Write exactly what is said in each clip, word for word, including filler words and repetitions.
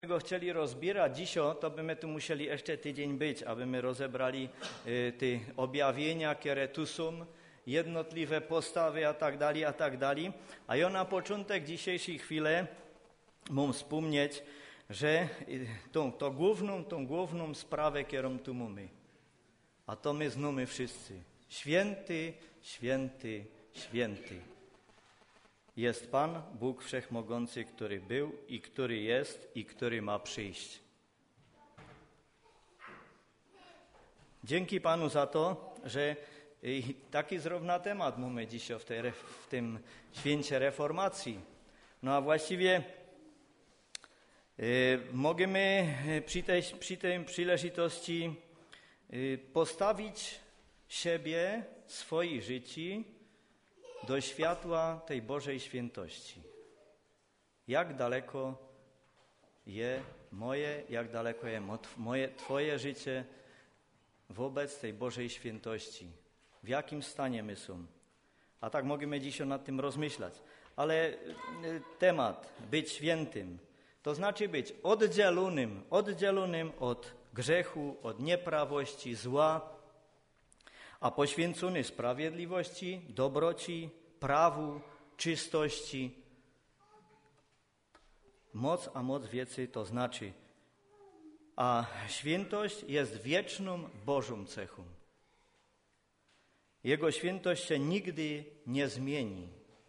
go chcieli rozbierać dzisiaj, to byśmy tu musieli jeszcze tydzień być, aby my rozebrali y, te objawienia, które tu są, jednotliwe postawy a tak dalej, a tak dalej. A ja na początek dzisiejszej chwili mam wspomnieć, że y, tą, tą główną, tą główną sprawę, którą tu mamy, a to my znamy wszyscy. Święty, święty, święty. Jest Pan, Bóg Wszechmogący, który był i który jest i który ma przyjść. Dzięki Panu za to, że taki zrówna temat mamy dzisiaj w, tej, w tym święcie reformacji. No a właściwie y, możemy przy tej, przy tej przyleżitości y, postawić siebie, swoje życie do światła tej Bożej świętości. Jak daleko je moje, jak daleko je moje, Twoje życie wobec tej Bożej świętości. W jakim stanie my są. A tak możemy dzisiaj nad tym rozmyślać. Ale temat, być świętym, to znaczy być oddzielonym, oddzielonym od grzechu, od nieprawości, zła, a poświęcony sprawiedliwości, dobroci, prawu, czystości. Moc, a moc wiedzy to znaczy. A świętość jest wieczną Bożą cechą. Jego świętość się nigdy nie zmieni.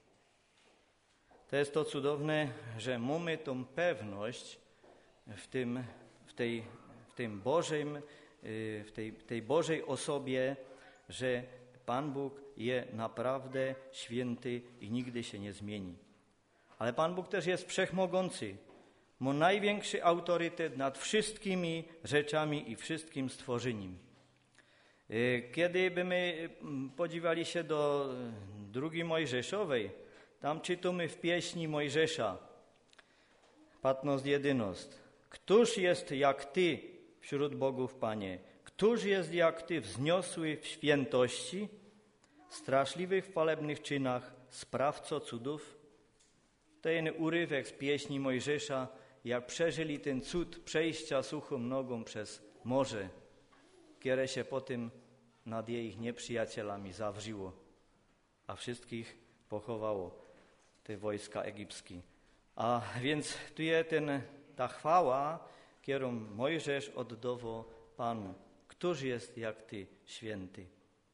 To jest to cudowne, że mamy tą pewność w tym, w tej, w tym Bożym, w tej, tej Bożej osobie, że Pan Bóg jest naprawdę święty i nigdy się nie zmieni. Ale Pan Bóg też jest wszechmogący. Ma największy autorytet nad wszystkimi rzeczami i wszystkim stworzeniem. Kiedy byśmy podziwali się do drugiej Mojżeszowej, tam czytamy w pieśni Mojżesza, patnost jedynost. Któż jest jak Ty wśród bogów, Panie? Któż jest jak Ty wzniosły w świętości, straszliwych w chwalebnych czynach, sprawco cudów? Ten urywek z pieśni Mojżesza, jak przeżyli ten cud przejścia suchą nogą przez morze, które się potem nad ich nieprzyjacielami zawrzyło, a wszystkich pochowało, te wojska egipskie. A więc tu jest ten, ta chwała, którą Mojżesz oddawał Panu. Któż jest jak Ty, święty?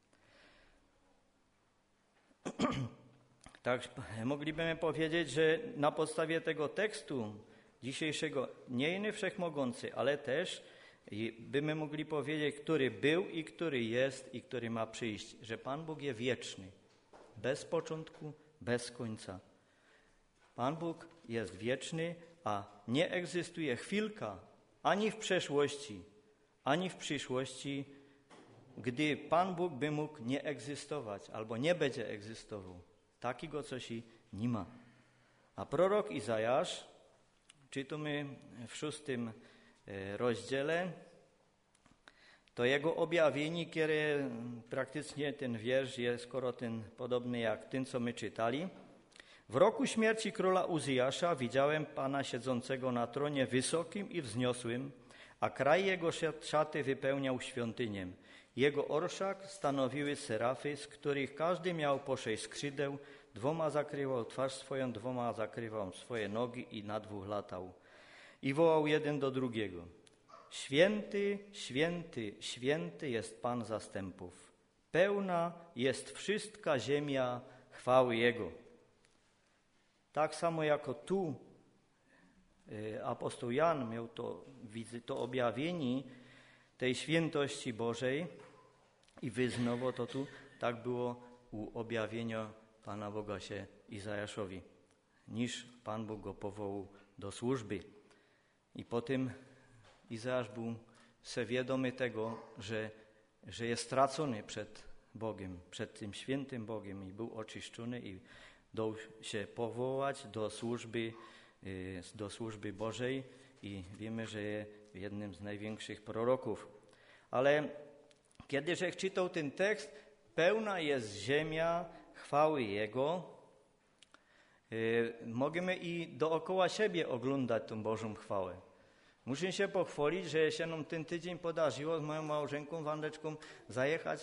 Tak moglibyśmy powiedzieć, że na podstawie tego tekstu dzisiejszego nie inny wszechmogący, ale też byśmy mogli powiedzieć, który był i który jest i który ma przyjść, że Pan Bóg jest wieczny, bez początku, bez końca. Pan Bóg jest wieczny, a nie egzystuje chwilka ani w przeszłości, ani w przyszłości, gdy Pan Bóg by mógł nie egzystować albo nie będzie egzystował. Takiego coś i nie ma. A prorok Izajasz, czytamy w szóstym rozdziale, to jego objawienie, które praktycznie ten wiersz jest skoro ten podobny jak ten, co my czytali. W roku śmierci króla Uzjasza widziałem Pana siedzącego na tronie wysokim i wzniosłym, a kraj jego szaty wypełniał świątynię. Jego orszak stanowiły serafy, z których każdy miał po sześć skrzydeł, dwoma zakrywał twarz swoją, dwoma zakrywał swoje nogi i na dwóch latał. I wołał jeden do drugiego: Święty, święty, święty jest Pan zastępów. Pełna jest wszystka ziemia chwały Jego. Tak samo jako tu apostoł Jan miał to, to objawienie tej świętości Bożej i wyznawał to tu, tak było u objawienia Pana Boga się Izajaszowi, niż Pan Bóg go powołał do służby. I potem Izajasz był se wiadomy tego, że, że jest stracony przed Bogiem, przed tym świętym Bogiem i był oczyszczony i dał się powołać do służby, do służby Bożej i wiemy, że jest jednym z największych proroków. Ale kiedy żech czytał ten tekst, pełna jest ziemia chwały Jego, możemy i dookoła siebie oglądać tą Bożą chwałę. Muszę się pochwalić, że się nam ten tydzień podarzyło z moją małżonką Wandeczką zajechać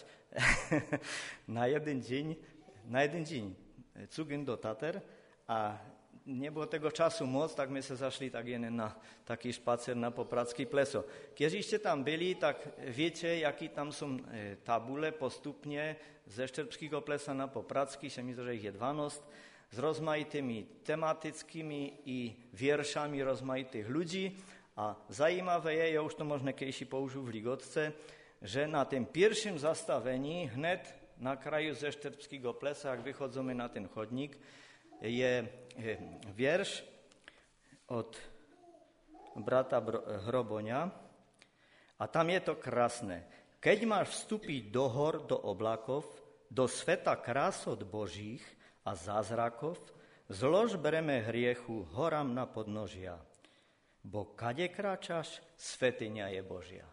na jeden dzień, na jeden dzień cugiem do Tater, a nie było tego czasu moc, tak my się zaszli tak jeden na taki spacer na Popradzki pleso. Kiedyście tam byli, tak wiecie, jaki tam są tabule postupnie ze Szczerbskiego plesa na Popradzki, się mi że ich je dwanaście, z rozmaitymi tematyckimi i wierszami rozmaitych ludzi, a zajímawe je, ja już to można kiedyś położył w Ligotce, że na tym pierwszym zastawieniu, wnet na kraju ze Szczerbskiego plesa, jak wychodzimy na ten chodnik, je wiersz od brata Hrobonia, a tam je to krásne. Keď máš vstúpiť do hor, do oblakov, do sveta krásot Božích a zázrakov, zlož bereme hriechu horam na podnožia, bo kade kráčaš, svätyňa je Božia.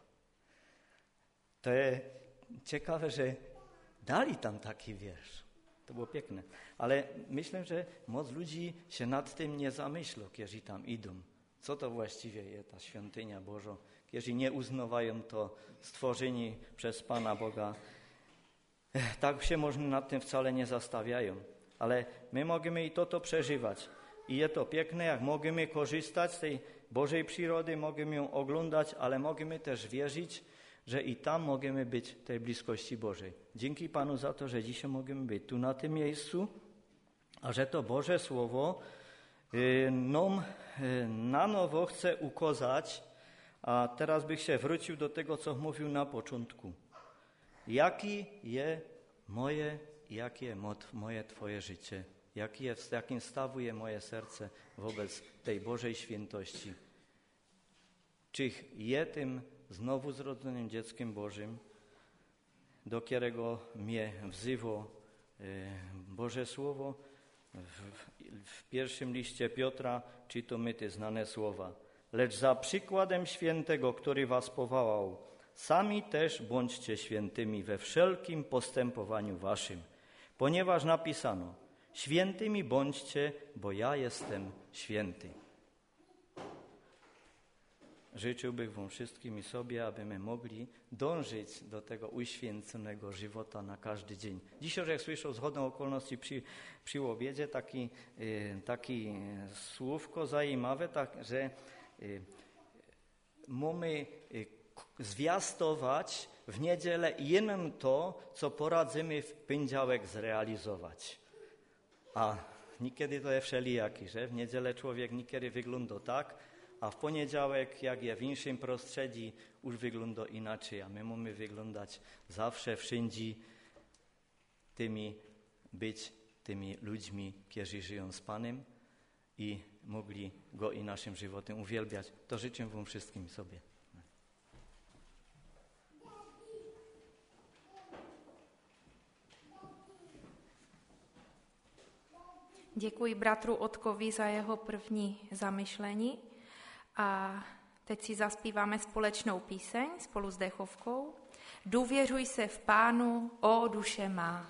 To je ciekawe, że dali tam taki wiersz. To było piękne. Ale myślę, że moc ludzi się nad tym nie zamyślą, kiedy tam idą. Co to właściwie jest ta świątynia Boża, kiedy nie uznawają to stworzeni przez Pana Boga. Tak się można nad tym wcale nie zastawiają. Ale my możemy i to, to przeżywać. I jest to piękne, jak możemy korzystać z tej Bożej przyrody, możemy ją oglądać, ale możemy też wierzyć, że i tam możemy być w tej bliskości Bożej. Dzięki Panu za to, że dzisiaj możemy być tu na tym miejscu, a że to Boże Słowo y, nam y, na nowo chce ukazać, a teraz bych się wrócił do tego, co mówił na początku. Jaki jest moje, jakie jest moje Twoje życie? Jaki jest, jakim stawuje moje serce wobec tej Bożej świętości? Czy je tym znowu zrodzonym dzieckiem Bożym, do którego mnie wzywa Boże Słowo? W, w pierwszym liście Piotra czytamy te znane słowa. Lecz za przykładem świętego, który was powołał, sami też bądźcie świętymi we wszelkim postępowaniu waszym, ponieważ napisano, świętymi bądźcie, bo ja jestem święty. Życzyłbym wam wszystkim i sobie, abyśmy mogli dążyć do tego uświęconego żywota na każdy dzień. Dzisiaj, jak słyszę zgodną okolności przy, przy obiedzie, taki, y, taki słówko zajímawe, tak, że y, mamy y, zwiastować w niedzielę jenom to, co poradzimy w poniedziałek zrealizować. A niekiedy to jest wszelijaki, że w niedzielę człowiek niekiedy wygląda tak, a w poniedziałek, jak je w innym prostředí, już wygląda inaczej, a my mamy wyglądać zawsze, wszędzie tymi, być tymi ludźmi, którzy żyją z Panem i mogli Go i naszym żywotem uwielbiać. To życzę wam wszystkim sobie. Děkuji bratru Otkovi za jeho první zamyšlení a teď si zaspíváme společnou píseň spolu s dechovkou. Důvěřuj se v Pánu, ó duše má.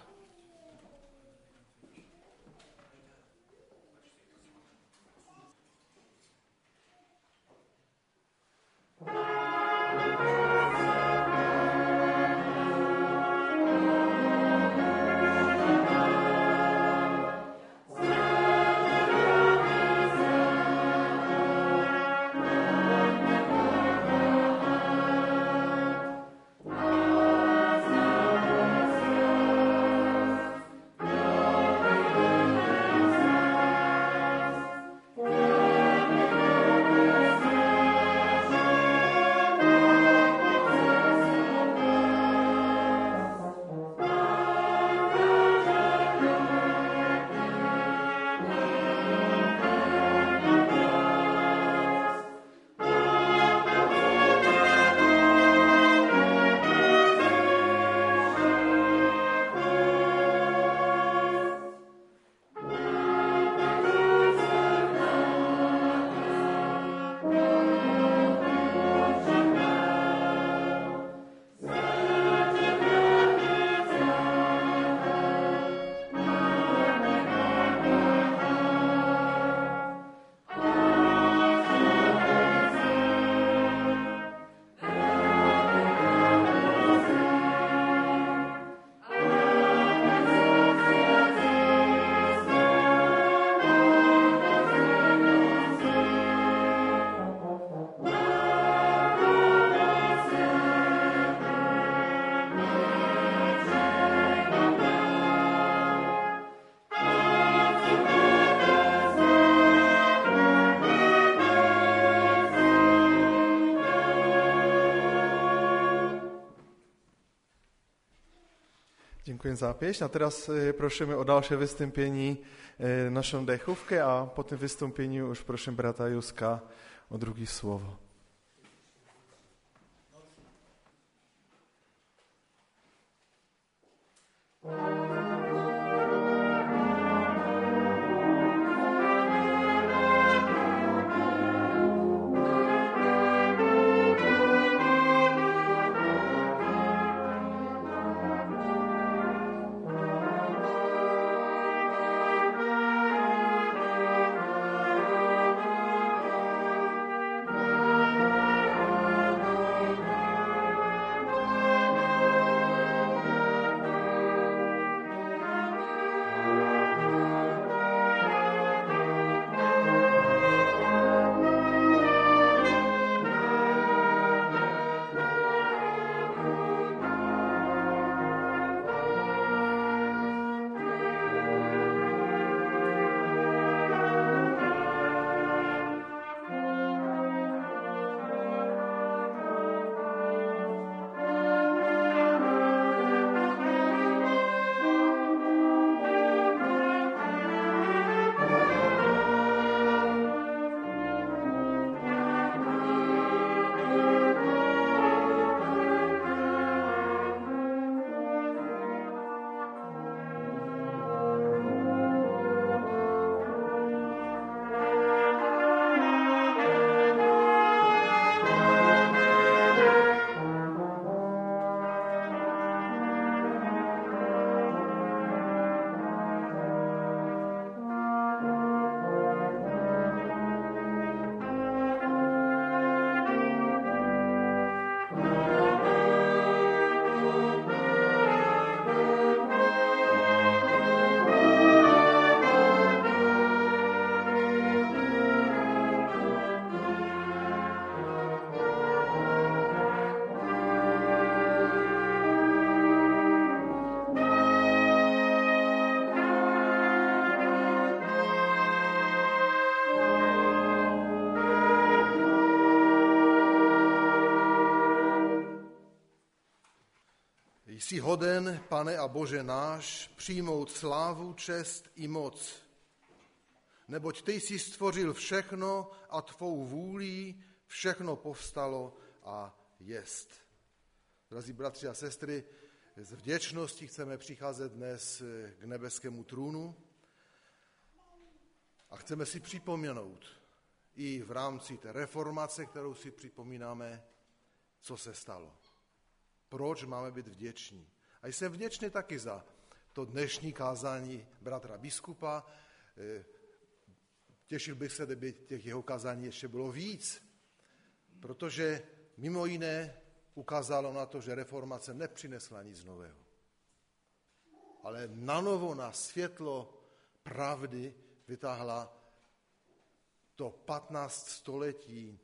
Dziękuję za pieśń. A teraz prosimy o dalsze wystąpienie naszą dechówkę, a po tym wystąpieniu już proszę brata Józka o drugie słowo. Jsi hoden, Pane a Bože náš, přijmout slávu, čest i moc. Neboť ty jsi stvořil všechno a tvou vůlí všechno povstalo a jest. Drazí bratři a sestry, s vděčností chceme přicházet dnes k nebeskému trůnu a chceme si připomenout i v rámci té reformace, kterou si připomínáme, co se stalo. Proč máme být vděční? A jsem vděčný taky za to dnešní kázání bratra biskupa. Těšil bych se, kdyby těch jeho kázání ještě bylo víc, protože mimo jiné ukázalo na to, že reformace nepřinesla nic nového. Ale nanovo na světlo pravdy vytáhla to patnáct století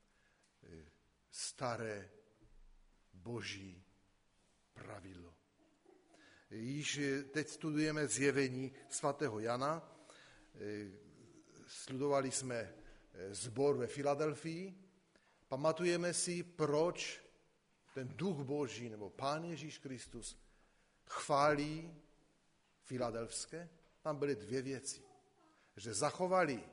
staré boží pravidlo. Již teď studujeme zjevení svatého Jana, studovali jsme sbor ve Filadelfii, pamatujeme si, proč ten duch boží nebo Pán Ježíš Kristus chválí filadelfské. Tam byly dvě věci. Že zachovali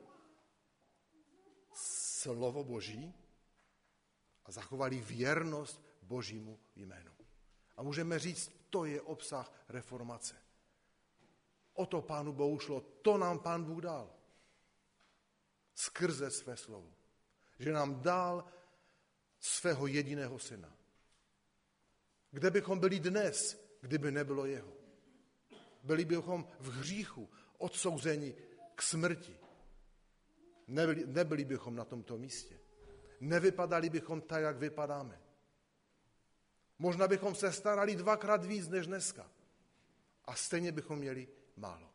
slovo boží a zachovali věrnost božímu jménu. A můžeme říct, to je obsah reformace. O to Pánu Bohu šlo, to nám Pán Bůh dal. Skrze své slovo. Že nám dal svého jediného syna. Kde bychom byli dnes, kdyby nebylo jeho? Byli bychom v hříchu, odsouzeni k smrti. Nebyli, nebyli bychom na tomto místě. Nevypadali bychom tak, jak vypadáme. Možná bychom se starali dvakrát víc než dneska. A stejně bychom měli málo.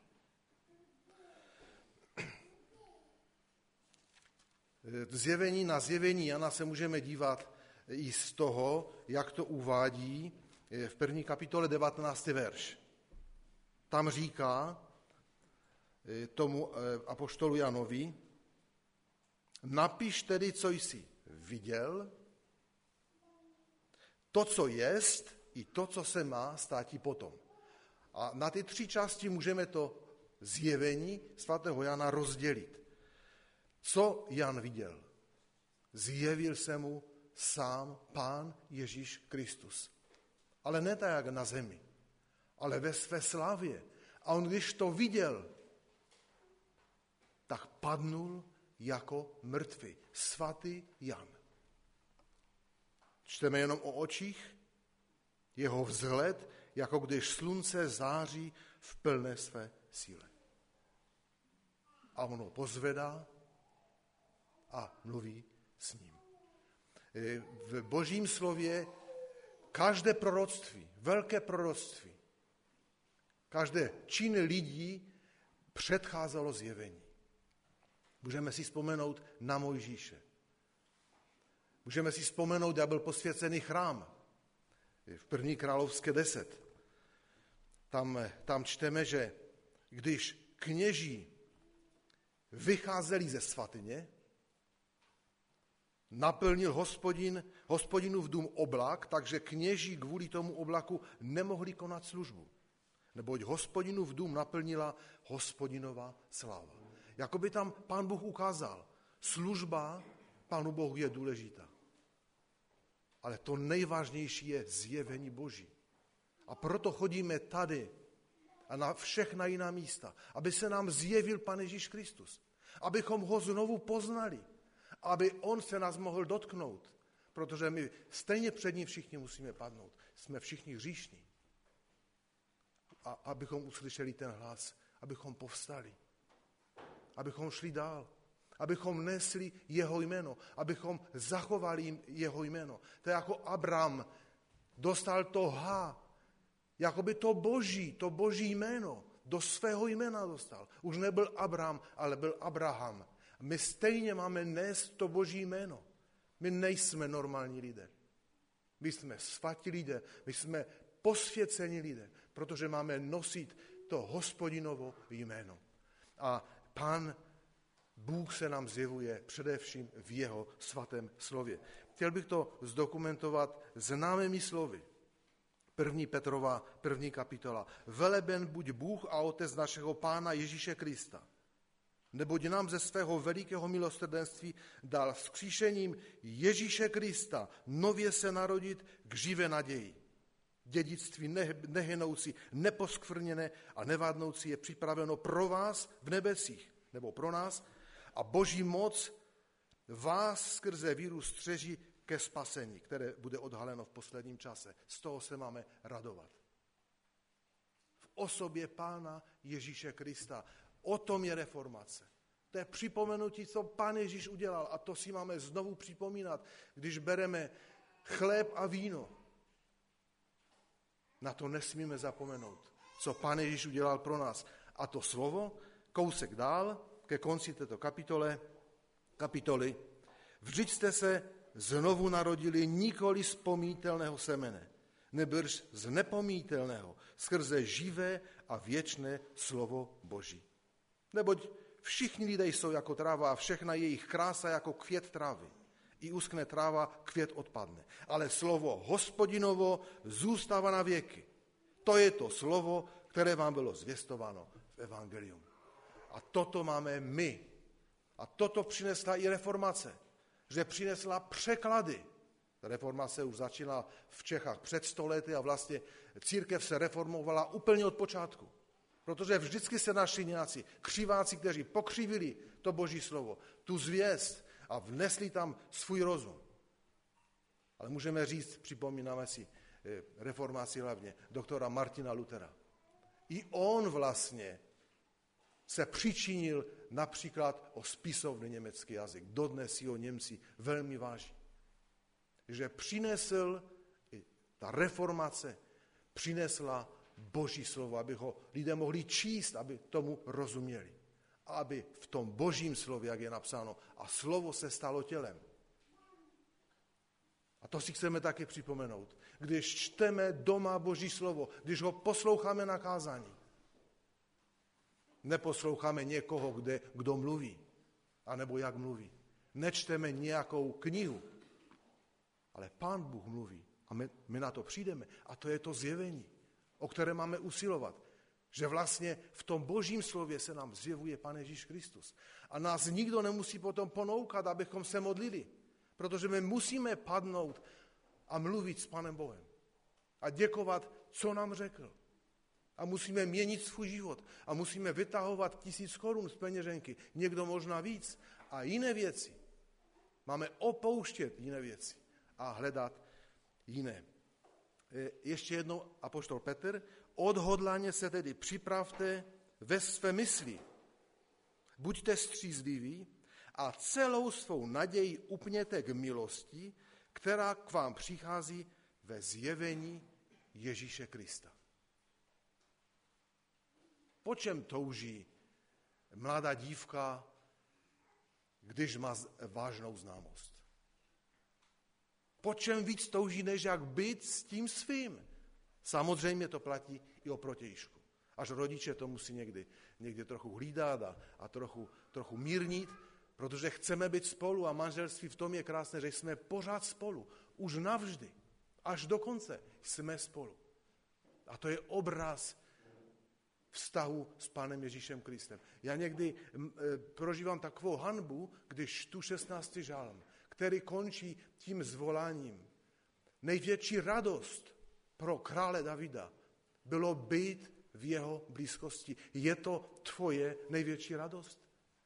Zjevení na zjevení Jana se můžeme dívat i z toho, jak to uvádí v první kapitole devatenáctý verš. Tam říká tomu apoštolu Janovi, napiš tedy, co jsi viděl, to, co jest, i to, co se má státi potom. A na ty tři části můžeme to zjevení svatého Jana rozdělit. Co Jan viděl? Zjevil se mu sám Pán Ježíš Kristus. Ale ne tak, jak na zemi, ale ve své slávě. A on, když to viděl, tak padnul jako mrtvý. Svatý Jan. Čteme jenom o očích, jeho vzhled, jako když slunce září v plné své síle. A on ho pozvedá a mluví s ním. V Božím slově každé proroctví, velké proroctví, každé čin lidí předcházelo zjevení. Můžeme si vzpomenout na Mojžíše. Můžeme si vzpomenout, jak byl posvěcený chrám v první královské deset. Tam, tam čteme, že když kněží vycházeli ze svatyně, naplnil hospodin, hospodinův dům oblak, takže kněží kvůli tomu oblaku nemohli konat službu. Neboť hospodinův dům naplnila hospodinová sláva. Jakoby tam Pán Bůh ukázal, služba Pánu Bohu je důležitá. Ale to nejvážnější je zjevení Boží. A proto chodíme tady a na všechna jiná místa, aby se nám zjevil Pán Ježíš Kristus. Abychom ho znovu poznali. Aby on se nás mohl dotknout. Protože my stejně před ním všichni musíme padnout. Jsme všichni hříšní. A abychom uslyšeli ten hlas, abychom povstali. Abychom šli dál. Abychom nesli jeho jméno. Abychom zachovali jeho jméno. To je jako Abram dostal to H. Jakoby to boží, to boží jméno. Do svého jména dostal. Už nebyl Abram, ale byl Abraham. My stejně máme nést to boží jméno. My nejsme normální lidé. My jsme svatí lidé. My jsme posvěcení lidé. Protože máme nosit to hospodinovo jméno. A Pán Bůh se nám zjevuje především v jeho svatém slově. Chtěl bych to zdokumentovat známými slovy. První Petrova, první kapitola. Veleben buď Bůh a Otec našeho Pána Ježíše Krista. Neboť nám ze svého velikého milosrdenství dal vzkříšením Ježíše Krista nově se narodit k živé naději. Dědictví nehynoucí, neposkvrněné a nevádnoucí je připraveno pro vás v nebesích, nebo pro nás, a boží moc vás skrze víru střeží ke spasení, které bude odhaleno v posledním čase. Z toho se máme radovat. V osobě Pána Ježíše Krista. O tom je reformace. To je připomenutí, co Pán Ježíš udělal. A to si máme znovu připomínat, když bereme chléb a víno. Na to nesmíme zapomenout, co Pán Ježíš udělal pro nás. A to slovo, kousek dál, ke konci této kapitole, kapitoly, vždyť jste se znovu narodili nikoli z pomítelného semene, nebrž z nepomítelného, skrze živé a věčné slovo Boží. Neboť všichni lidé jsou jako tráva a všechna jejich krása jako květ trávy. I uskne tráva, květ odpadne. Ale slovo Hospodinovo zůstává na věky. To je to slovo, které vám bylo zvěstováno v evangelium. A toto máme my. A toto přinesla i reformace. Že přinesla překlady. Reformace už začala v Čechách před sto lety a vlastně církev se reformovala úplně od počátku. Protože vždycky se našli nějací křiváci, kteří pokřivili to Boží slovo, tu zvěst a vnesli tam svůj rozum. Ale můžeme říct, připomínáme si reformaci hlavně, doktora Martina Luthera. I on vlastně se přičinil například o spisovný německý jazyk. Dodnes si ho Němci velmi váží. Že přinesl, ta reformace přinesla Boží slovo, aby ho lidé mohli číst, aby tomu rozuměli. A aby v tom Božím slově, jak je napsáno, a slovo se stalo tělem. A to si chceme taky připomenout. Když čteme doma Boží slovo, když ho posloucháme na kázání, neposloucháme někoho, kde, kdo mluví, anebo jak mluví. Nečteme nějakou knihu, ale Pán Bůh mluví. A my, my na to přijdeme. A to je to zjevení, o které máme usilovat. Že vlastně v tom božím slově se nám zjevuje Pán Ježíš Kristus. A nás nikdo nemusí potom ponoukat, abychom se modlili. Protože my musíme padnout a mluvit s Panem Bohem. A děkovat, co nám řekl. A musíme měnit svůj život. A musíme vytahovat tisíc korun z peněženky. Někdo možná víc. A jiné věci. Máme opouštět jiné věci. A hledat jiné. Ještě jednou apoštol Petr. Odhodlaně se tedy připravte ve své mysli. Buďte střízliví a celou svou naději upněte k milosti, která k vám přichází ve zjevení Ježíše Krista. Po čem touží mladá dívka, když má vážnou známost? Po čem víc touží, než jak být s tím svým? Samozřejmě to platí i o protějšku. Až rodiče to musí někdy, někdy trochu hlídat a, a trochu, trochu mírnit, protože chceme být spolu a manželství v tom je krásné, že jsme pořád spolu. Už navždy, až do konce jsme spolu. A to je obraz vztahu s Pánem Ježíšem Kristem. Já někdy prožívám takovou hanbu, když čtu šestnáctý žalm, který končí tím zvoláním. Největší radost pro krále Davida bylo být v jeho blízkosti. Je to tvoje největší radost?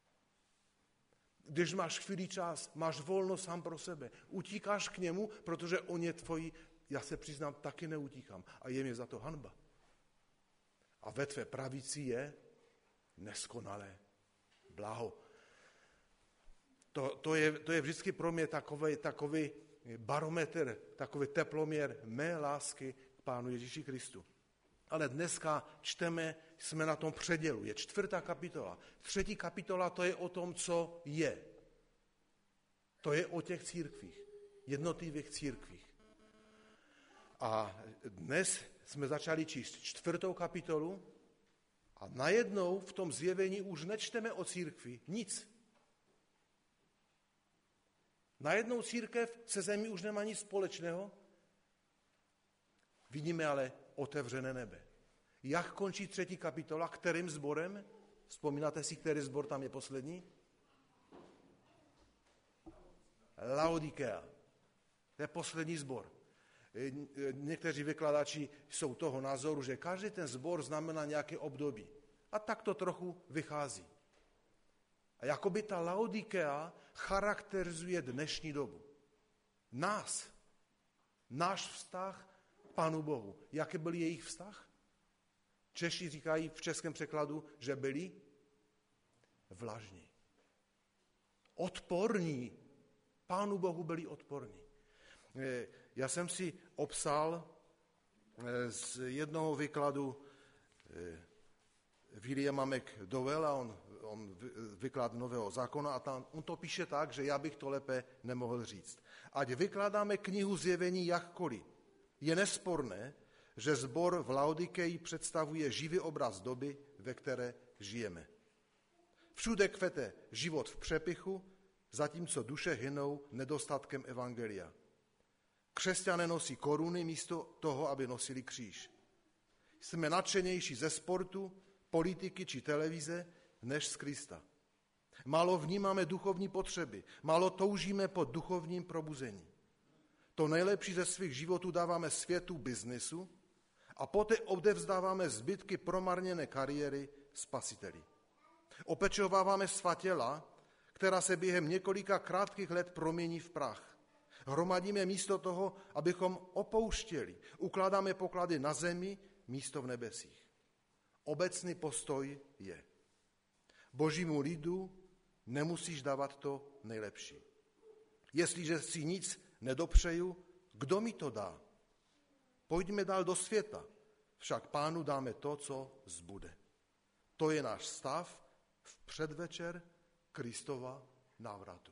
Když máš chvíli čas, máš volno sám pro sebe, utíkáš k němu, protože on je tvojí, já se přiznám, taky neutíkám a je mi za to hanba. A ve tvé pravici je neskonalé blaho. To, to, je, to je vždycky pro mě takový, takový barometr, takový teploměr mé lásky k Pánu Ježíši Kristu. Ale dneska čteme, jsme na tom předělu, je čtvrtá kapitola. Třetí kapitola to je o tom, co je. To je o těch církvích, jednotlivých církvích. A dnes jsme začali číst čtvrtou kapitolu a najednou v tom zjevení už nečteme o církvi nic. Najednou církev se zemí už nemá nic společného. Vidíme ale otevřené nebe. Jak končí třetí kapitola? Kterým sborem? Vzpomínáte si, který sbor tam je poslední? Laodikea. To je poslední sbor. Někteří vykladači jsou toho názoru, že každý ten sbor znamená nějaké období. A tak to trochu vychází. A jakoby ta Laodikea charakterizuje dnešní dobu. Nás. Náš vztah k Pánu Bohu. Jaký byl jejich vztah? Češi říkají v českém překladu, že byli vlažní. Odporní. Pánu Bohu byli odporní. Já jsem si obsal z jednoho výkladu Williama McDowella, on, on vyklad Nového zákona a tam, on to píše tak, že já bych to lépe nemohl říct. Ať vykládáme knihu Zjevení jakkoliv, je nesporné, že sbor v Laodikeji představuje živý obraz doby, ve které žijeme. Všude kvete život v přepichu, zatímco duše hynou nedostatkem evangelia. Křesťané nosí koruny místo toho, aby nosili kříž. Jsme nadšenější ze sportu, politiky či televize, než z Krista. Málo vnímáme duchovní potřeby, málo toužíme po duchovním probuzení. To nejlepší ze svých životů dáváme světu biznesu a poté odevzdáváme zbytky promarněné kariéry Spasiteli. Opečováváme svá těla, která se během několika krátkých let promění v prach. Hromadíme místo toho, abychom opouštěli. Ukládáme poklady na zemi, místo v nebesích. Obecný postoj je: Božímu lidu nemusíš dávat to nejlepší. Jestliže si nic nedopřeju, kdo mi to dá? Pojďme dál do světa, však Pánu dáme to, co zbude. To je náš stav v předvečer Kristova návratu.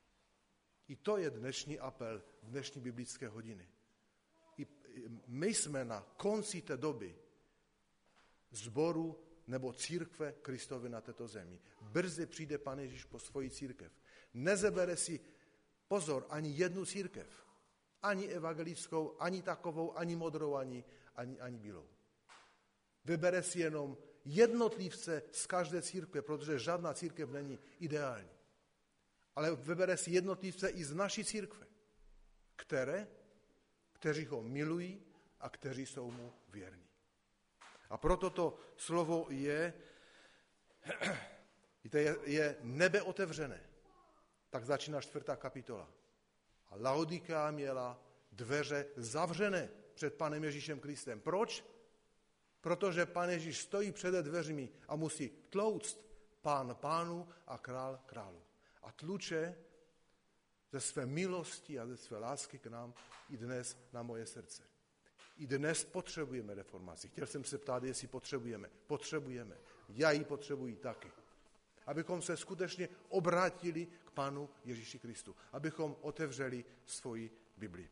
I to je dnešní apel v dnešní biblické hodiny. I my jsme na konci té doby sboru nebo církve Kristovy na této zemi. Brzy přijde Pán Ježíš po svoji církev. Nezebere si, pozor, ani jednu církev. Ani evangelickou, ani takovou, ani modrou, ani, ani, ani bílou. Vybere si jenom jednotlivce z každé církve, protože žádná církev není ideální. Ale vybere si jednotlivce i z naší církve, které, kteří ho milují a kteří jsou mu věrní. A proto to slovo je, je, je nebe otevřené. Tak začíná čtvrtá kapitola. A Laodikea měla dveře zavřené před Panem Ježíšem Kristem. Proč? Protože Pán Ježíš stojí před dveřmi a musí tlouct Pán pánu a král králu. A tluče ze své milosti a ze své lásky k nám i dnes na moje srdce. I dnes potřebujeme reformaci. Chtěl jsem se ptát, jestli potřebujeme. Potřebujeme. Já ji potřebuji taky. Abychom se skutečně obrátili k Pánu Ježíši Kristu. Abychom otevřeli svoji Bibli.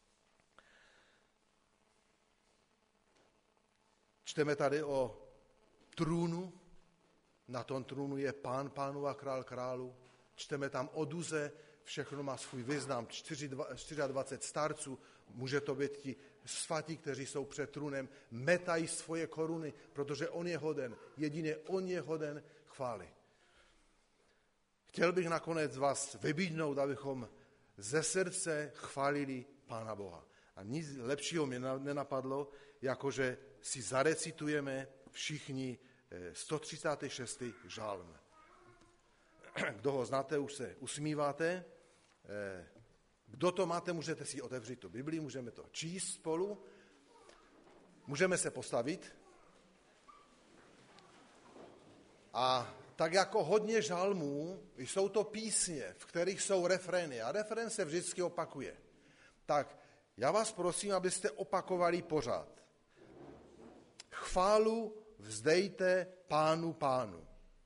Čteme tady o trůnu. Na tom trůnu je Pán pánu a král králu. Čteme tam o duze, všechno má svůj význam. dvacet čtyři starců, může to být ti svatí, kteří jsou před trůnem, metají svoje koruny, protože on je hoden, jedině on je hoden chvály. Chtěl bych nakonec vás vybídnout, abychom ze srdce chválili Pána Boha. A nic lepšího mě nenapadlo, jakože si zarecitujeme všichni sto třicátý šestý žálm. Kdo ho znáte, už se usmíváte. Kdo to máte, můžete si otevřít tu Bibli, můžeme to číst spolu. Můžeme se postavit. A tak jako hodně žalmů, jsou to písně, v kterých jsou refrény. A refrén se vždycky opakuje. Tak já vás prosím, abyste opakovali pořád. Chválu vzdejte Pánu pánu.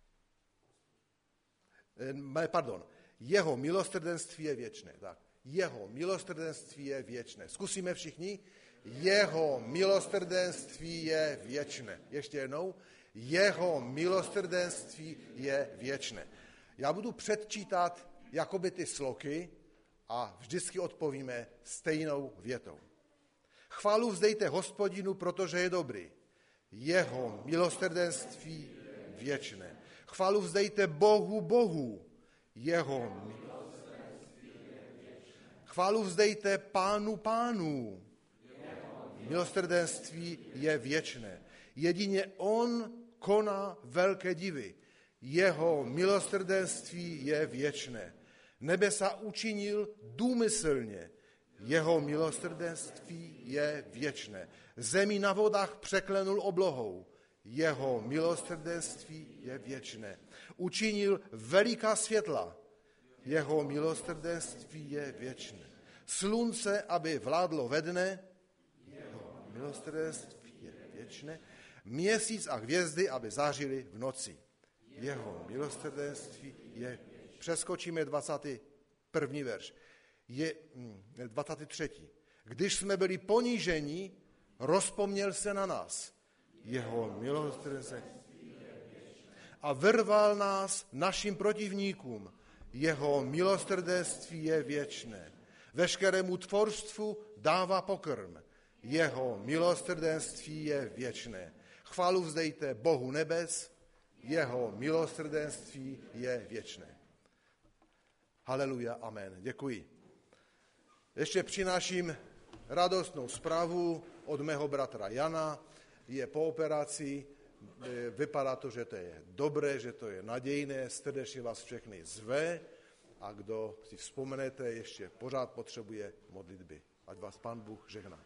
Pardon, jeho milosrdenství je věčné. Tak, jeho milosrdenství je věčné. Zkusíme všichni. Jeho milosrdenství je věčné. Ještě jednou. Jeho milosrdenství je věčné. Já budu předčítat jakoby ty sloky a vždycky odpovíme stejnou větou. Chválu vzdejte Hospodinu, protože je dobrý. Jeho milosrdenství věčné. Chválu vzdejte Bohu, Bohu. Jeho milosrdenství je věčné. Chválu vzdejte Pánu, Pánu. Milosrdenství je věčné. Jedině on koná velké divy. Jeho milosrdenství je věčné. Nebesa učinil důmyslně. Jeho milosrdenství je věčné. Zemi na vodách překlenul oblohou. Jeho milosrdenství je věčné. Učinil veliká světla. Jeho milosrdenství je věčné. Slunce, aby vládlo ve dne. Jeho milosrdenství je věčné. Měsíc a hvězdy, aby zářily v noci. Jeho milosrdenství je... Přeskočíme dvacátý první verš. Je dvacátý třetí. Když jsme byli poníženi, rozpomněl se na nás. Jeho milosrdenství a vrval nás našim protivníkům. Jeho milosrdenství je věčné. Veškerému tvorstvu dává pokrm. Jeho milosrdenství je věčné. Chválu vzdejte Bohu nebes. Jeho milosrdenství je věčné. Haleluja, amen. Děkuji. Ještě přináším radostnou zprávu od mého bratra Jana. Je po operaci, vypadá to, že to je dobré, že to je nadějné, srdečně vás všechny zve a kdo si vzpomenete, ještě pořád potřebuje modlitby. Ať vás Pán Bůh žehná.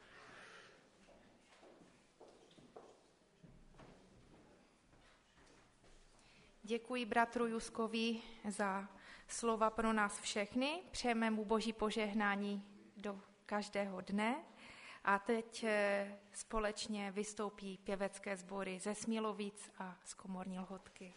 Děkuji bratru Juskovi za slova pro nás všechny. Přejeme mu boží požehnání do každého dne. A teď společně vystoupí pěvecké sbory ze Smilovic a z Komorní Lhotky.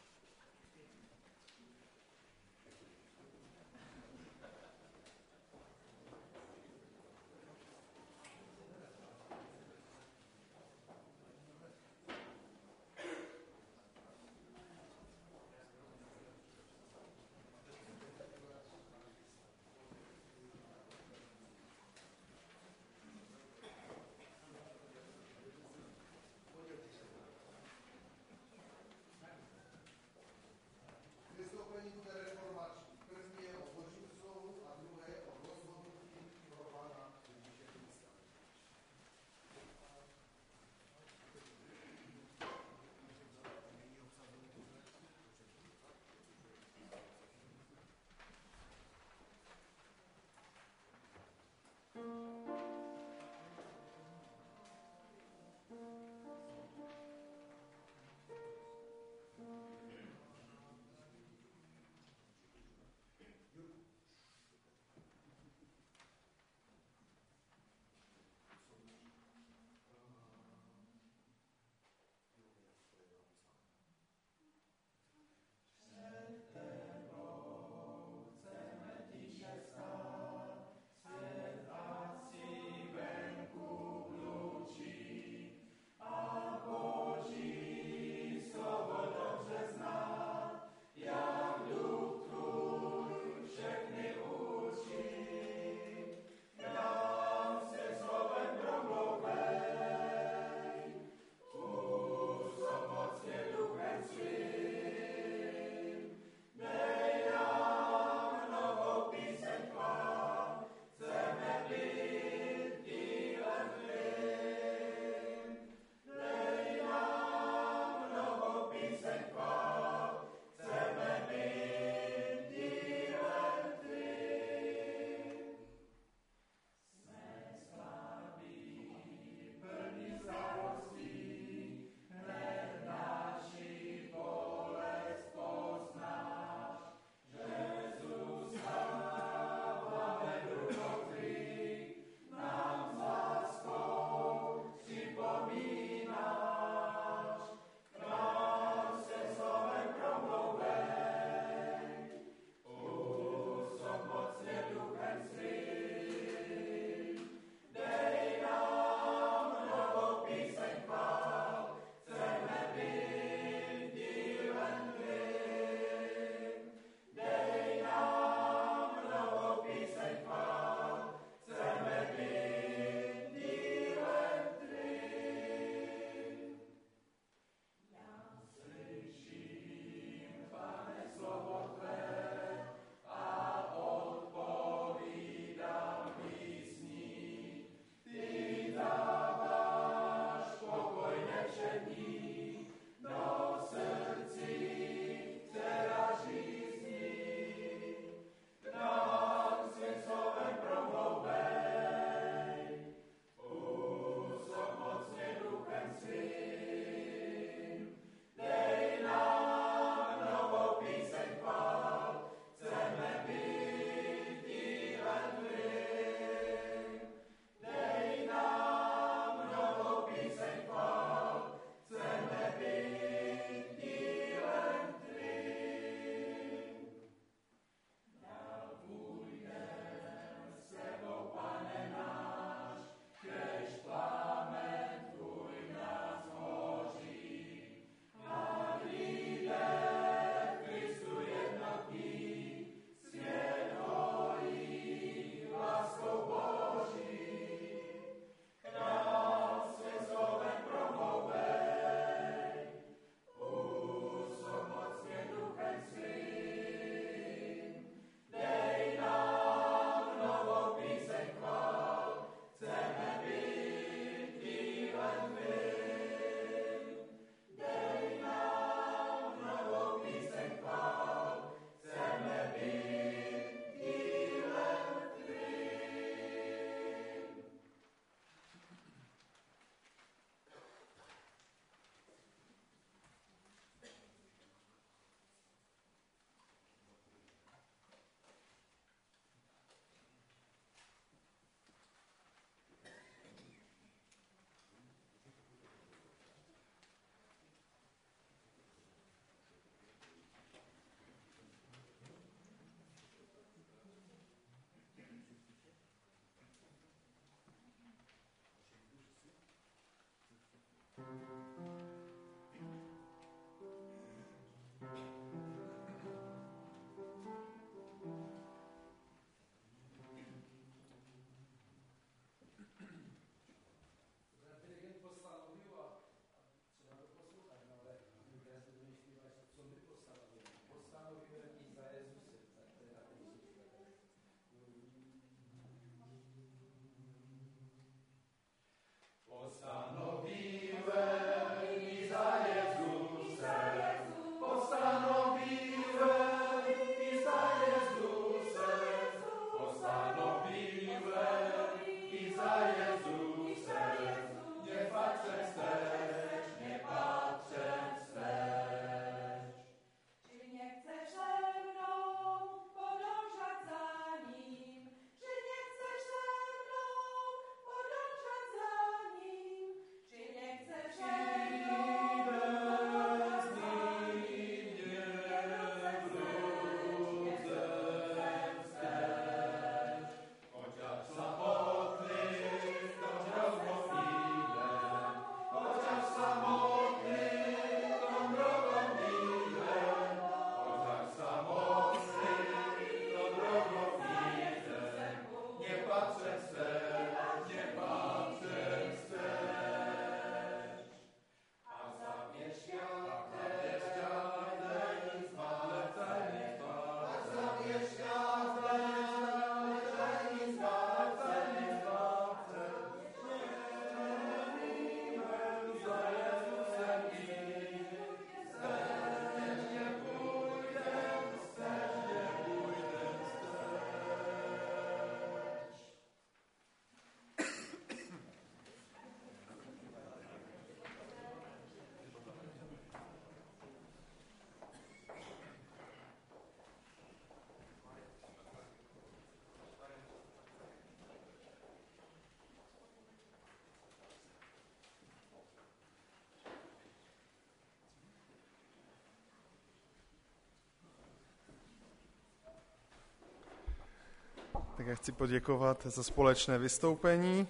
Tak já chci poděkovat za společné vystoupení.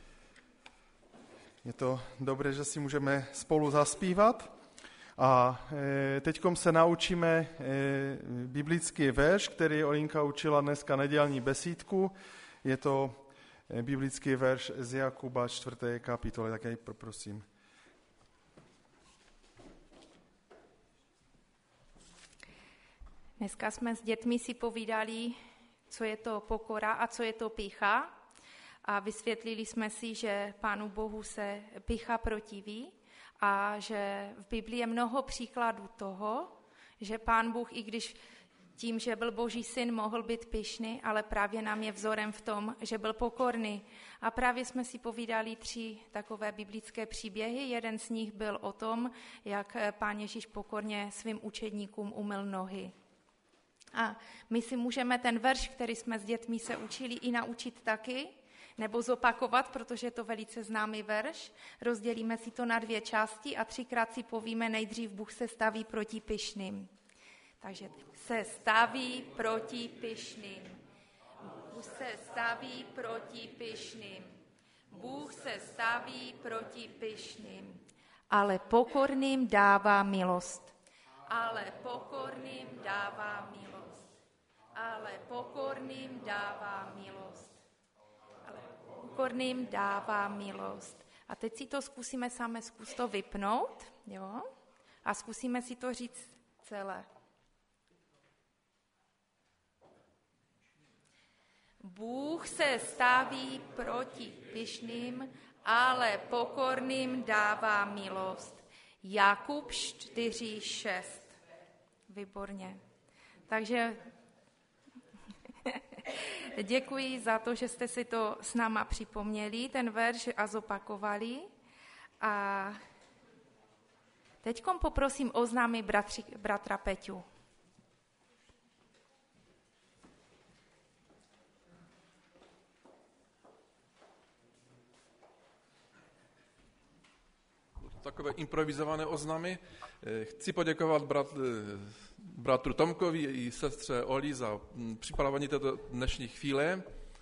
Je to dobré, že si můžeme spolu zaspívat. A e, teďkom se naučíme e, biblický verš, který Olinka učila dneska nedělní besídku. Je to e, biblický verš z Jakuba čtvrté kapitoly, tak já ji poprosím. Dneska jsme s dětmi si povídali, co je to pokora a co je to pýcha. A vysvětlili jsme si, že Pánu Bohu se pýcha protiví a že v Biblii je mnoho příkladů toho, že Pán Bůh, i když tím, že byl Boží syn, mohl být pyšný, ale právě nám je vzorem v tom, že byl pokorný. A právě jsme si povídali tři takové biblické příběhy. Jeden z nich byl o tom, jak Pán Ježíš pokorně svým učedníkům umyl nohy. A my si můžeme ten verš, který jsme s dětmi se učili, i naučit taky, nebo zopakovat, protože je to velice známý verš. Rozdělíme si to na dvě části a třikrát si povíme, nejdřív Bůh se staví proti pyšným. Takže se staví proti pyšným. Bůh se staví proti pyšným. Bůh se staví proti pyšným. Ale pokorným dává milost. Ale pokorným dává milost. Ale pokorným dává milost. Ale pokorným dává milost. A teď si to zkusíme sami zkus to vypnout, jo? A zkusíme si to říct celé. Bůh se staví proti pyšným, ale pokorným dává milost. Jakub čtyři šest. Výborně. Takže děkuji za to, že jste si to s náma připomněli, ten verš a zopakovali. A teďkom poprosím oznámit bratři, bratra Peťu. Takové improvizované oznamy. Chci poděkovat brat, bratru Tomkovi i sestře Oli za připravení této dnešní chvíle.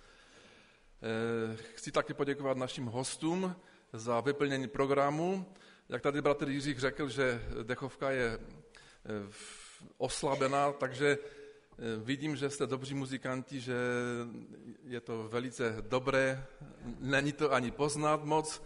Chci taky poděkovat našim hostům za vyplnění programu. Jak tady bratr Jiří řekl, že dechovka je oslabená, takže vidím, že jste dobří muzikanti, že je to velice dobré, není to ani poznat moc.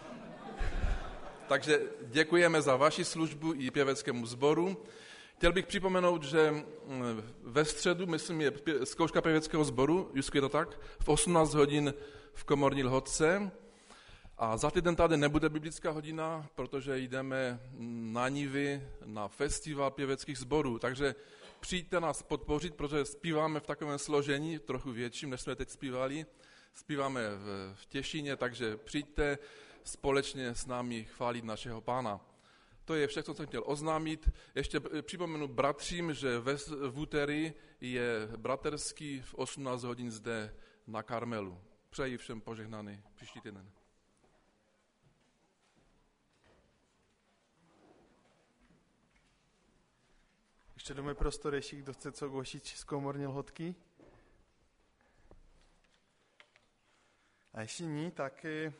Takže děkujeme za vaši službu i pěveckému sboru. Chtěl bych připomenout, že ve středu, myslím, je zkouška pěveckého sboru, Jusku, je to tak, v osmnáct hodin v Komorní Lhotce. A za týden tady nebude biblická hodina, protože jdeme na Nivy, na festival pěveckých sborů. Takže přijďte nás podpořit, protože zpíváme v takovém složení, trochu větším, než jsme teď zpívali. Zpíváme v Těšíně, takže přijďte společně s námi chválit našeho Pána. To je všechno, co jsem chtěl oznámit. Ještě připomenu bratřím, že ve, v úterý je braterský v osmnáct hodin zde na Karmelu. Přeji všem požehnaný příští týden. Ještě dáme prostor, ještě kdo chce co gošiť z Komorní Lhotky. A ještě ní, tak e,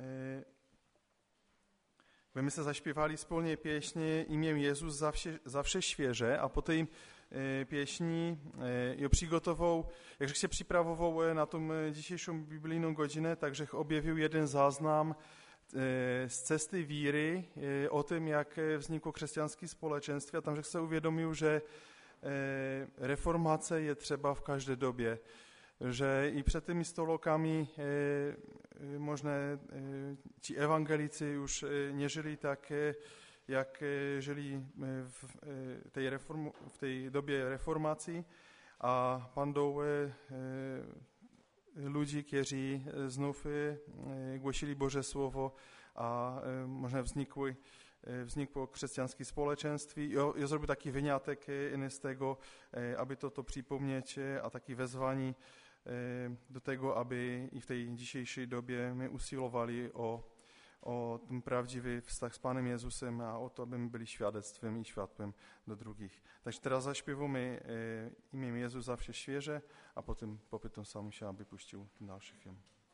my se zašpívali spolně pěšně Imiem Jezus za vše, za vše świeże, a po tej e, pieśni e, jo przygotował, jakże się przyprawował na tą dzisiejszą biblijną godzinę, także objawił jeden záznam e, z cesty víry e, o tym, jak vzniklo křesťanské společenství, a tam se uvědomil, že e, reformace je třeba v každé době. Že i před těmi stolokami e, možné e, ti evangelici už e, nežili tak, e, jak e, žili v, e, tej reformu, v té době reformací, a Pan dou e, ludzi, kteří znów e, głosili Bože slovo a e, možná vznikły vzniklo křesťanské společenství. Jo, jo zrobił taki wyniatek z tego, aby toto připomněť a taky wezwanie do tego, aby i w tej dzisiejszej dobie my usiłowali o, o ten pravdivý vztah s Pánem Jezusem a o to, aby my byli świadectwem i światłem do drugich. Takže teraz zaśpiewamy e, imię Jezus zawsze świeże, a potem popytam Samusia, aby puścił ten dalszy film.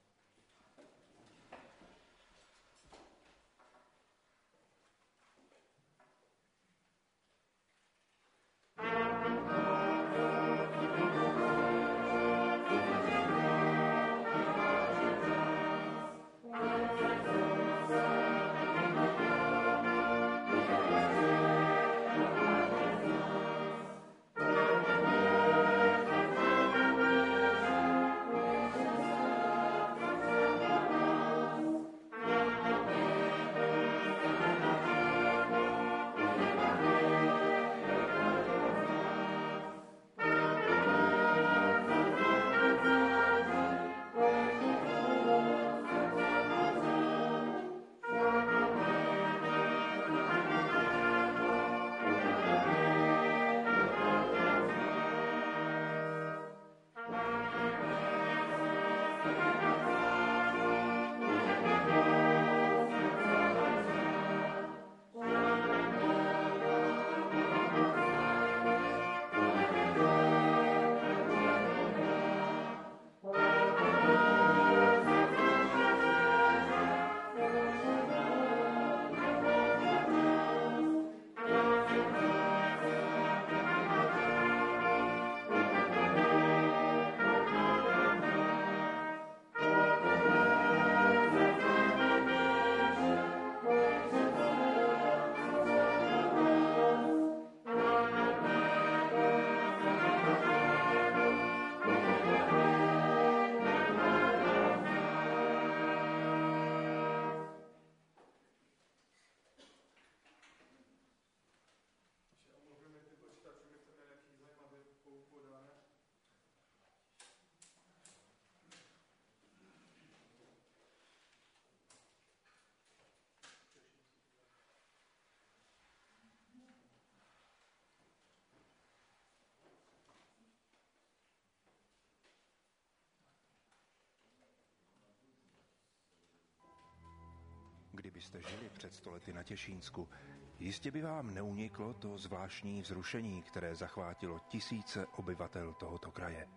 Kdybyste žili před stolety na Těšínsku, jistě by vám neuniklo to zvláštní vzrušení, které zachvátilo tisíce obyvatel tohoto kraje.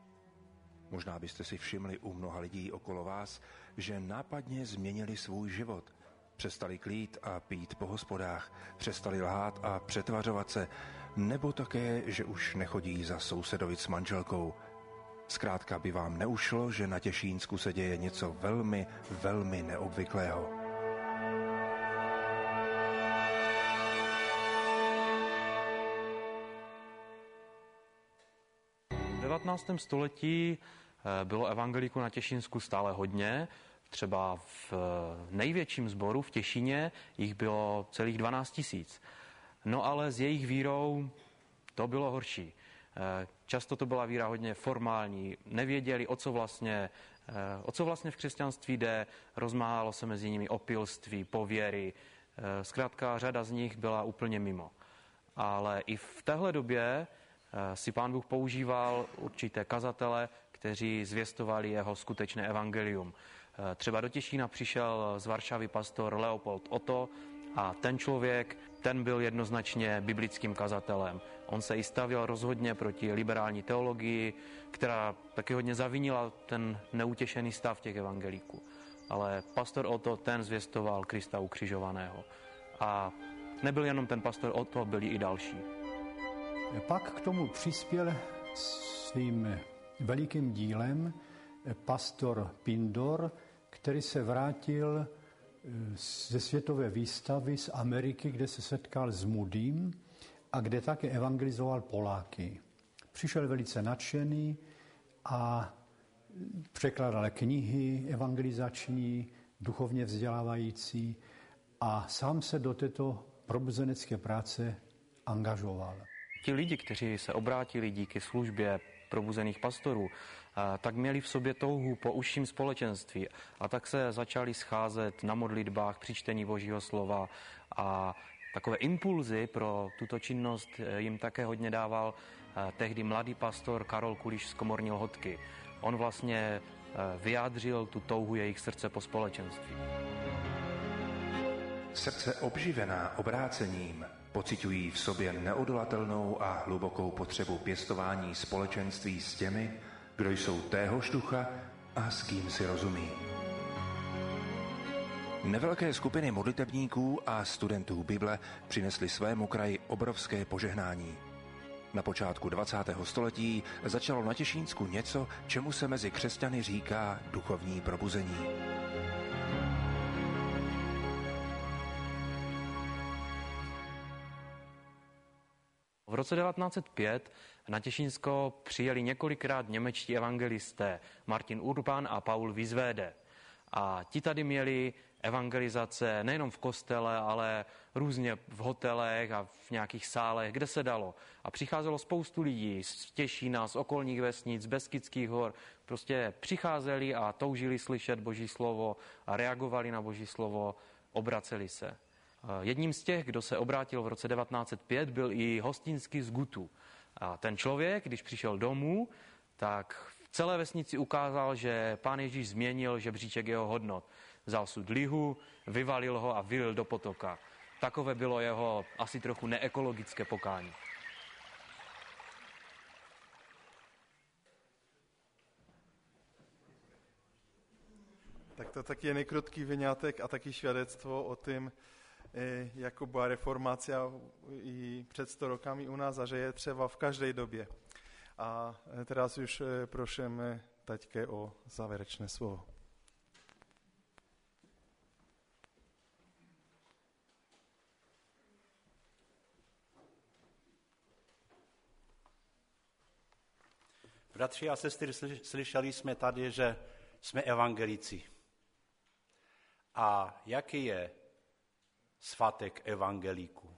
Možná byste si všimli u mnoha lidí okolo vás, že nápadně změnili svůj život. Přestali klít a pít po hospodách, přestali lhát a přetvařovat se, nebo také, že už nechodí za sousedovic s manželkou. Zkrátka by vám neušlo, že na Těšínsku se děje něco velmi, velmi neobvyklého. V devatenáctém století bylo evangelíků na Těšínsku stále hodně. Třeba v největším sboru v Těšíně jich bylo celých dvanáct tisíc. No ale s jejich vírou to bylo horší. Často to byla víra hodně formální, nevěděli, o co vlastně, o co vlastně v křesťanství jde, rozmáhalo se mezi nimi opilství, pověry. Zkrátka řada z nich byla úplně mimo. Ale i v téhle době si Pán Bůh používal určité kazatele, kteří zvěstovali jeho skutečné evangelium. Třeba do Těšína přišel z Varšavy pastor Leopold Otto a ten člověk, ten byl jednoznačně biblickým kazatelem. On se i stavěl rozhodně proti liberální teologii, která taky hodně zavinila ten neutěšený stav těch evangelíků. Ale pastor Otto, ten zvěstoval Krista ukřižovaného. A nebyl jenom ten pastor Otto, byli i další. Pak k tomu přispěl svým velikým dílem pastor Pindor, který se vrátil ze světové výstavy z Ameriky, kde se setkal s Moodym a kde také evangelizoval Poláky. Přišel velice nadšený a překládal knihy evangelizační, duchovně vzdělávající a sám se do této probuzenecké práce angažoval. Ti lidi, kteří se obrátili díky službě probuzených pastorů, tak měli v sobě touhu po užším společenství a tak se začali scházet na modlitbách při čtení Božího slova a takové impulzy pro tuto činnost jim také hodně dával tehdy mladý pastor Karol Kuliš z Komorní Lhotky. On vlastně vyjádřil tu touhu jejich srdce po společenství. Srdce obživená obrácením pociťují v sobě neodolatelnou a hlubokou potřebu pěstování společenství s těmi, kdo jsou téhož ducha a s kým si rozumí. Nevelké skupiny modlitebníků a studentů Bible přinesly svému kraji obrovské požehnání. Na počátku dvacátého století začalo na Těšínsku něco, čemu se mezi křesťany říká duchovní probuzení. V roce devatenáct set pět na Těšínsko přijeli několikrát němečtí evangelisté Martin Urban a Paul Wieswede. A ti tady měli evangelizace nejenom v kostele, ale různě v hotelech a v nějakých sálech, kde se dalo. A přicházelo spoustu lidí z Těšína, z okolních vesnic, z Beskydských hor. Prostě přicházeli a toužili slyšet Boží slovo a reagovali na Boží slovo, obraceli se. Jedním z těch, kdo se obrátil v roce devatenáct set pět, byl i Hostinský z Gutu. A ten člověk, když přišel domů, tak v celé vesnici ukázal, že Pán Ježíš změnil žebříček jeho hodnot. Vzal sud lihu, vyvalil ho a vylil do potoka. Takové bylo jeho asi trochu neekologické pokání. Tak to taky je nekrotký vyňátek a taky svědectvo o tom, jako byla reformácia i před sto rokami u nás a že je třeba v každé době. A teraz už prosím taťke o závěrečné slovo. Bratři a sestry, slyšeli jsme tady, že jsme evangelici. A jaký je svátek evangelíků?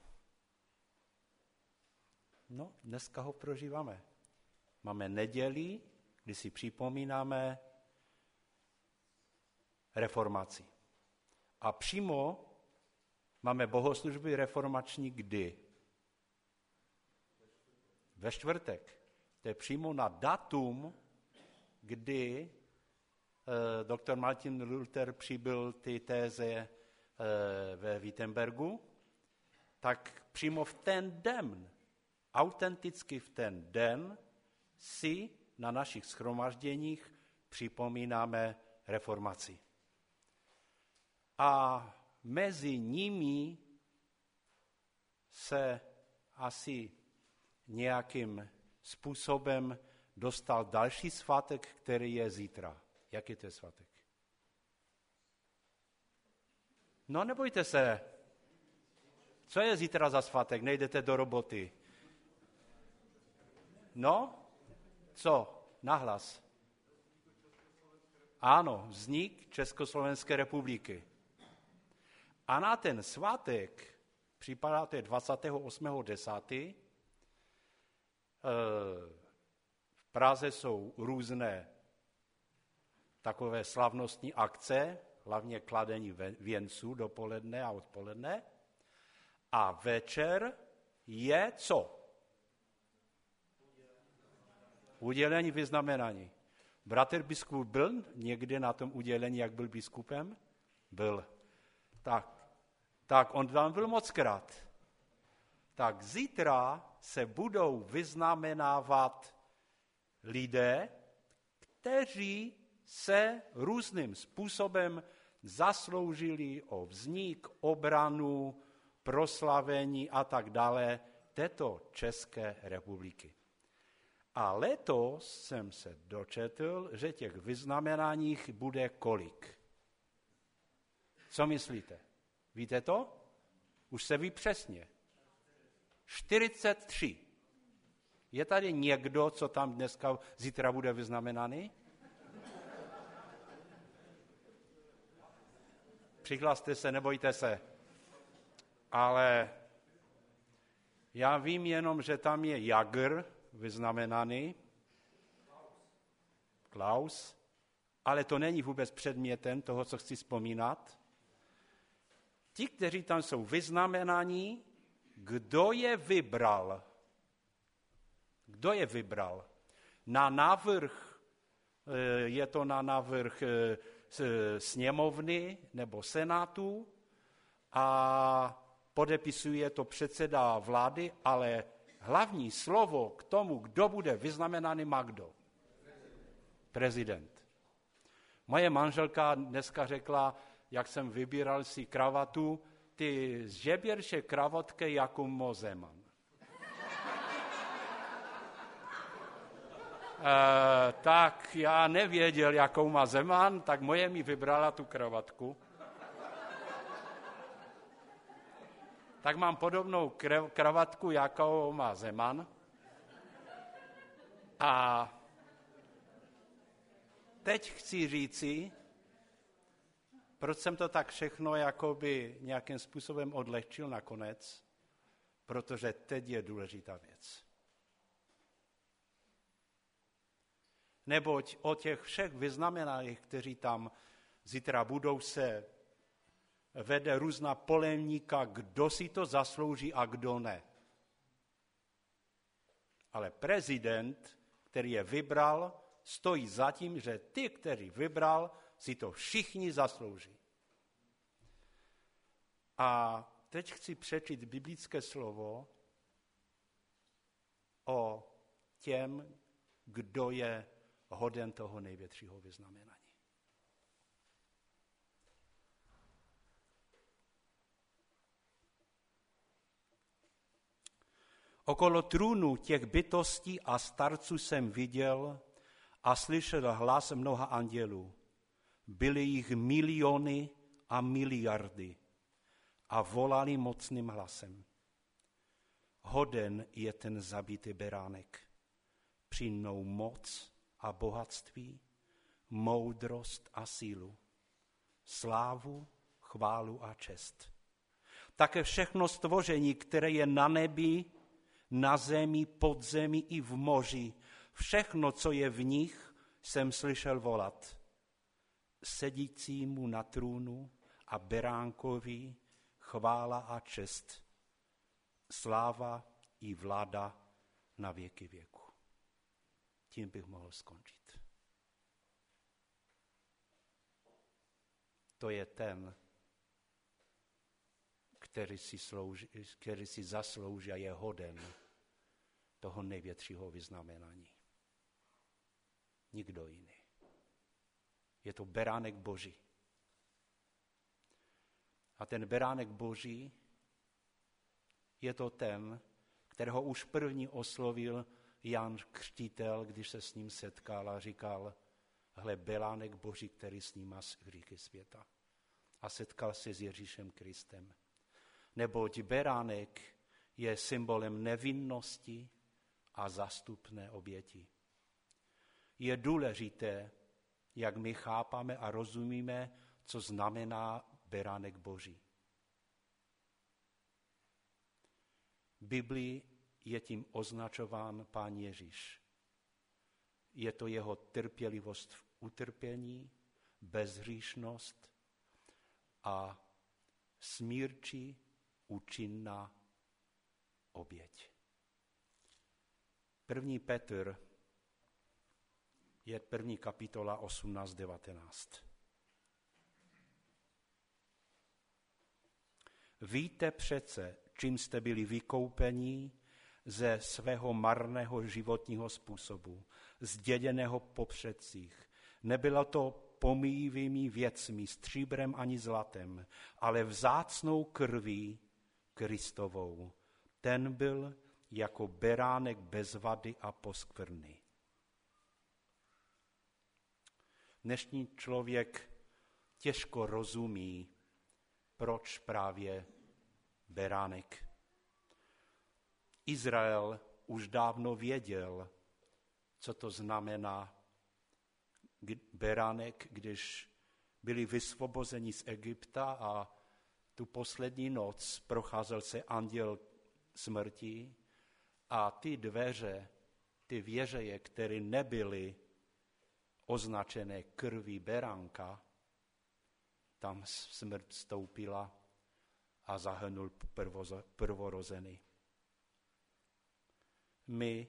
No, dneska ho prožíváme. Máme neděli, kdy si připomínáme reformaci. A přímo máme bohoslužby reformační kdy? Ve čtvrtek. To je přímo na datum, kdy eh, doktor Martin Luther přibyl ty téze eh, ve Wittenbergu, tak přímo v ten den, autenticky v ten den, si na našich shromažděních připomínáme reformaci. A mezi nimi se asi nějakým způsobem dostal další svátek, který je zítra. Jaký to je svátek? No nebojte se. Co je zítra za svátek? Nejdete do roboty. No? Co? Nahlas. Ano, vznik Československé republiky. A na ten svátek připadá, to je dvacátého osmého desátého V Praze jsou různé takové slavnostní akce, hlavně kladení věnců dopoledne a odpoledne. A večer je co? Udělení vyznamenání. Bratr biskup byl někdy na tom udělení, jak byl biskupem? Byl. Tak, tak on tam byl mockrát. Tak zítra se budou vyznamenávat lidé, kteří se různým způsobem zasloužili o vznik, obranu, proslavení a tak dále této České republiky. A letos jsem se dočetl, že těch vyznamenáních bude kolik? Co myslíte? Víte to? Už se ví přesně. čtyřicet tři. Je tady někdo, co tam dneska, zítra bude vyznamenaný? Přihlaste se, nebojte se. Ale já vím jenom, že tam je Jagr vyznamenaný, Klaus, ale to není vůbec předmětem toho, co chci vzpomínat. Ti, kteří tam jsou vyznamenaní, kdo je vybral? Kdo je vybral? Na návrh, je to na návrh sněmovny nebo senátu, a podepisuje to předseda vlády, ale hlavní slovo k tomu, kdo bude vyznamenaný, má kdo? Prezident. Moje manželka dneska řekla, jak jsem vybíral si kravatu, ty žeběrše kravatky jako mo Zeman. E, tak já nevěděl, jakou má Zeman, tak moje mi vybrala tu kravatku. Tak mám podobnou kravatku, jakou má Zeman. A teď chci říci, proč jsem to tak všechno jakoby nějakým způsobem odlehčil nakonec, protože teď je důležitá věc. Neboť o těch všech vyznamenaných, kteří tam zítra budou, se vede různá polemika, kdo si to zaslouží a kdo ne. Ale prezident, který je vybral, stojí za tím, že ty, který vybral, si to všichni zaslouží. A teď chci přečíst biblické slovo o těm, kdo je hoden toho největšího vyznamenání. Okolo trůnu těch bytostí a starců jsem viděl a slyšel hlas mnoha andělů. Byly jich miliony a miliardy a volali mocným hlasem. Hoden je ten zabitý beránek. Přijmou moc a bohatství, moudrost a sílu, slávu, chválu a čest. Také všechno stvoření, které je na nebi, na zemi, pod zemi i v moři, všechno, co je v nich, jsem slyšel volat. Sedícímu na trůnu a beránkovi chvála a čest, sláva i vláda na věky věku. Tím bych mohl skončit. To je ten, který si, slouží, který si zaslouží a je hoden toho největšího vyznamenání. Nikdo jiný. Je to beránek Boží. A ten beránek Boží je to ten, kterého už první oslovil Jan Křtitel, když se s ním setkal a říkal, hle, beránek Boží, který snímá hříchy světa. A setkal se s Ježíšem Kristem. Neboť beránek je symbolem nevinnosti a zastupné oběti. Je důležité, jak my chápáme a rozumíme, co znamená beránek Boží. V Biblii je tím označován Pán Ježíš. Je to jeho trpělivost v utrpení, bezhříšnost a smírčí účinná oběť. První Petr je první kapitola osmnáct devatenáct. Víte přece, čím jste byli vykoupeni ze svého marného životního způsobu, zděděného po předcích. Nebylo to pomíjivými věcmi, stříbrem ani zlatem, ale vzácnou krví Kristovou. Ten byl jako beránek bez vady a poskvrny. Dnešní člověk těžko rozumí, proč právě beránek. Izrael už dávno věděl, co to znamená beránek, když byli vysvobozeni z Egypta a tu poslední noc procházel se anděl smrti a ty dveře, ty věže, které nebyly označené krví beránka, tam smrt vstoupila a zahynul prvorozený. My,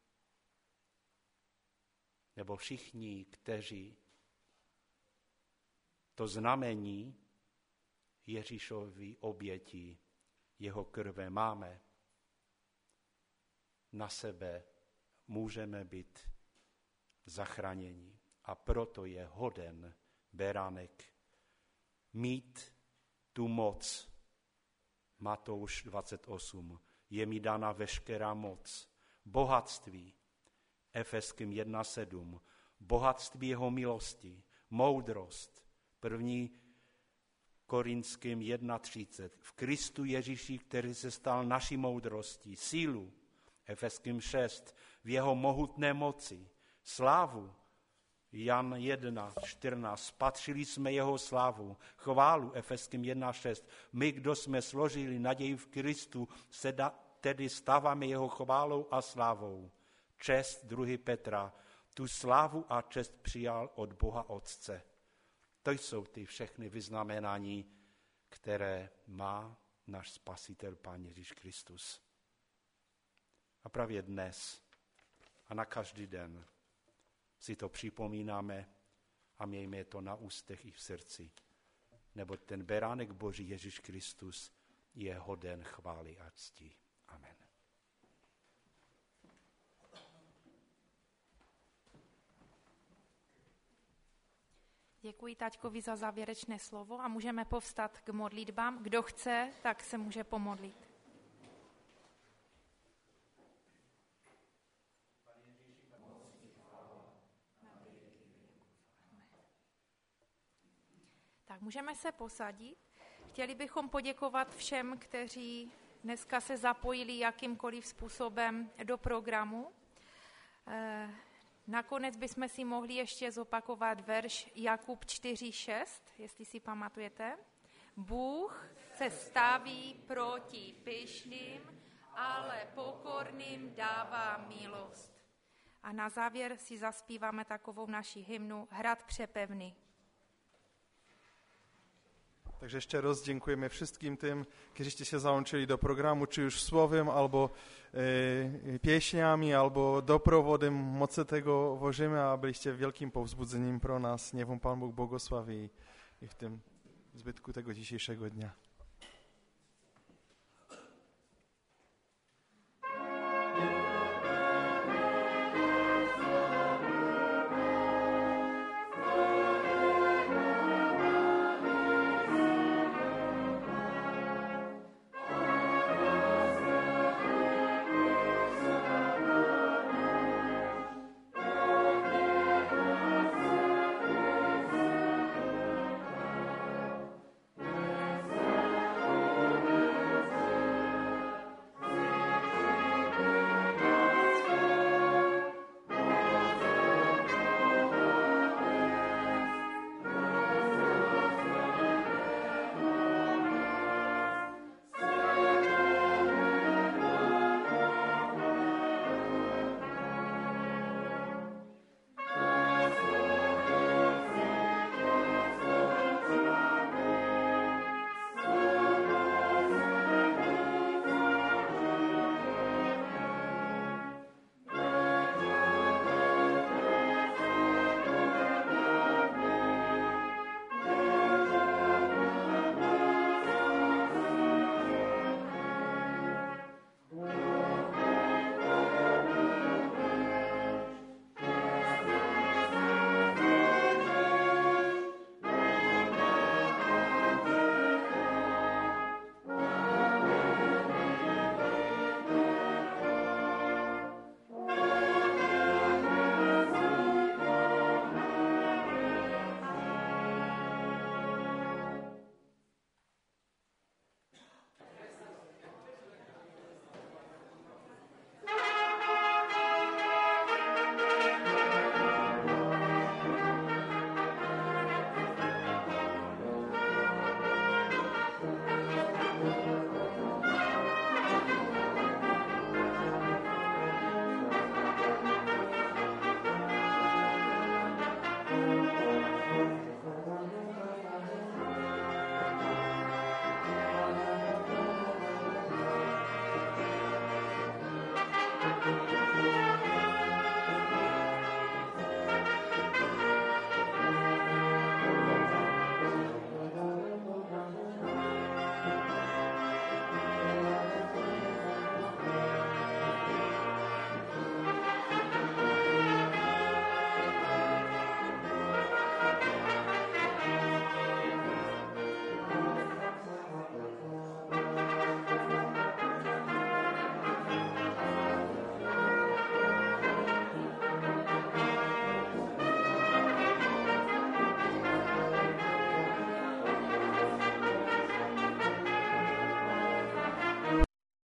nebo všichni, kteří to znamení Ježíšovy oběti, jeho krve máme na sebe, můžeme být zachráněni. A proto je hoden beránek mít tu moc. Matouš dvacet osm. Je mi dána veškerá moc, bohatství, Efeským jedna sedm, bohatství jeho milosti, moudrost, první Korinským jedna třicet, v Kristu Ježíši, který se stal naší moudrostí, sílu, Efeským šest, v jeho mohutné moci, slávu, Jan jedna čtrnáct, spatřili jsme jeho slávu, chválu, Efeským jedna šest, my, kdo jsme složili naději v Kristu, se da, tedy stáváme jeho chválou a slávou. Čest druhý Petra, tu slávu a čest přijal od Boha Otce. To jsou ty všechny vyznamenání, které má náš Spasitel Pán Ježíš Kristus. A právě dnes a na každý den si to připomínáme a mějme to na ústech i v srdci. Neboť ten beránek Boží Ježíš Kristus je hoden chvály a cti. Amen. Děkuji taťkovi za závěrečné slovo a můžeme povstat k modlitbám. Kdo chce, tak se může pomodlit. Tak můžeme se posadit. Chtěli bychom poděkovat všem, kteří dneska se zapojili jakýmkoliv způsobem do programu. Nakonec bychom si mohli ještě zopakovat verš Jakub čtyři šest, jestli si pamatujete. Bůh se staví proti pyšným, ale pokorným dává milost. A na závěr si zaspíváme takovou naši hymnu Hrad přepevný. Takže ještě raz děkujeme wszystkim tym, którzy ste się załączyli do programu, czy już słowem, albo e, pieśniami, albo doprovodem mocy tego Bożymy, a byliście wielkim powzbudzeniem pro nas. Niech wam Pan Bóg błogosławi i w tym zbytku tego dzisiejszego dnia.